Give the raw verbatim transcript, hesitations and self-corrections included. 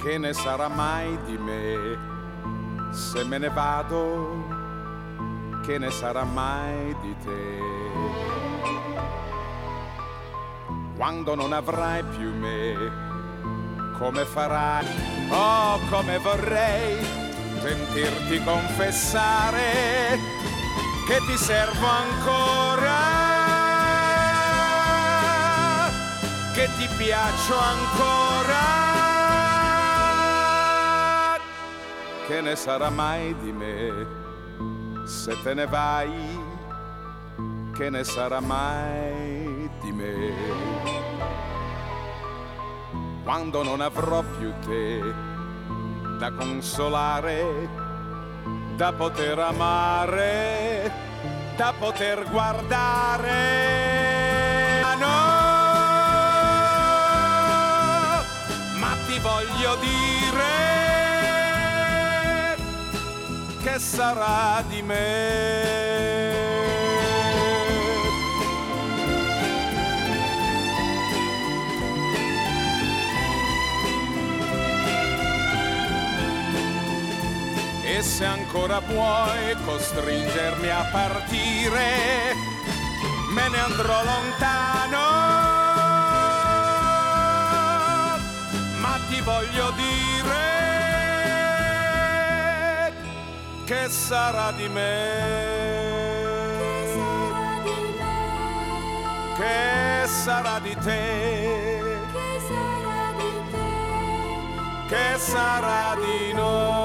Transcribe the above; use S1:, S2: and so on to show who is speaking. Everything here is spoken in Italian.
S1: che ne sarà mai di me? Se me ne vado, che ne sarà mai di te? Quando non avrai più me, come farai? Oh, come vorrei sentirti confessare che ti servo ancora, che ti piaccio ancora. Che ne sarà mai di me se te ne vai? Che ne sarà mai di me? Quando non avrò più te da consolare, da poter amare, da poter guardare. Ah no, ma ti voglio dire che sarà di me? E se ancora vuoi costringermi a partire, me ne andrò lontano, ma ti voglio dire che sarà di me, che sarà di te, che sarà di te, che sarà di noi.